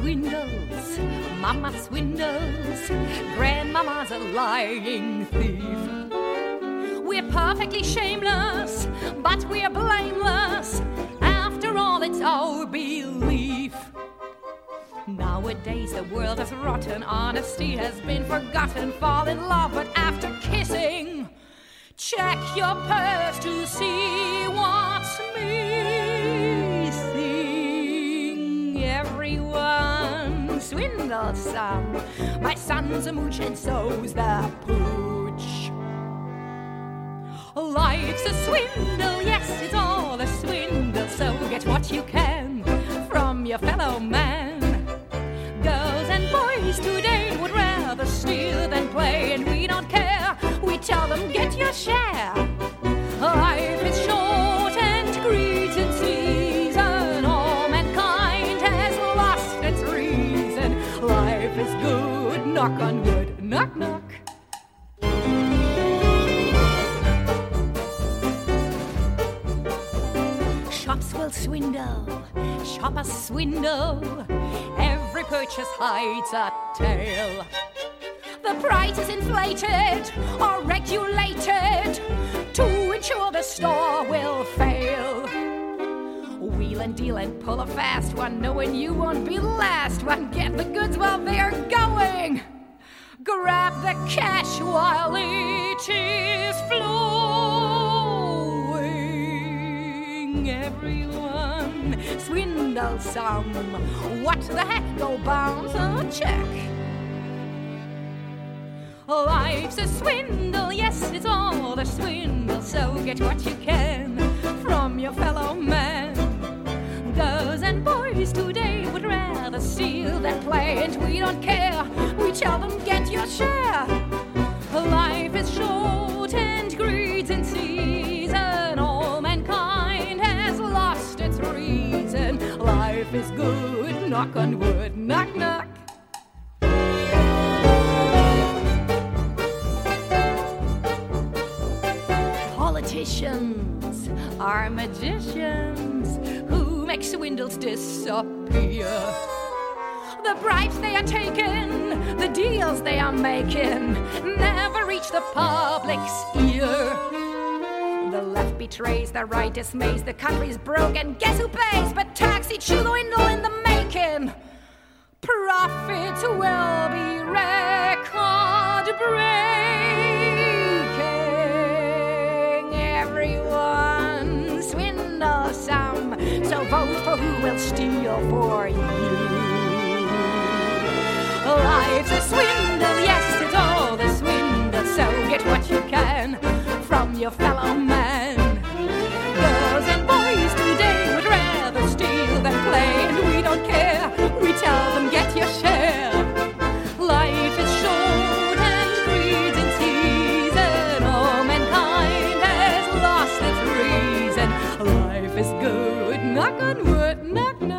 swindles, Mama swindles, Grandmama's a lying thief. We're perfectly shameless, but we're blameless. After all, it's our belief. Nowadays the world is rotten, honesty has been forgotten. Fall in love, but after kissing, check your purse to see what's missing. Everyone swindles some. My son's a mooch and so's the pooch. Life's a swindle, yes, it's all a swindle. So get what you can from your fellow man. Girls and boys today would rather steal than play, and we don't care. We tell them, get your share. Life is short and greed's in season. All mankind has lost its reason. Life is good, knock on wood, knock, knock. Shops will swindle, shoppers swindle. Every purchase hides a tale. The price is inflated or regulated to ensure the store will fail. Wheel and deal and pull a fast one, knowing you won't be last one. Get the goods while they're going. Grab the cash while it is flowing. Everyone swindles some. What the heck, go bounce a check. Life's a swindle, yes, it's all a swindle. So get what you can from your fellow man. Girls and boys today would rather steal than play, and we don't care. We tell them, get your share. Life is short and greed's in season. All mankind has lost its reason. Life is good, knock on wood, knock, knock. Politicians are magicians who make swindles disappear. The bribes they are taking, the deals they are making, never reach the public's ear. The left betrays, the right dismays, the country's broke, and guess who pays? But taxi dwindle in the making. Profit will be record-breaking. Everyone swindles some, so vote for who will steal for you. Life's a swindle, yes, it's all a swindle. So get what you can from your fellow man. Girls and boys today would rather steal than play, and we don't care. We tell them, get your share. Life is short and greed's in season. All mankind has lost its reason. Life is good, knock on wood, knock, knock.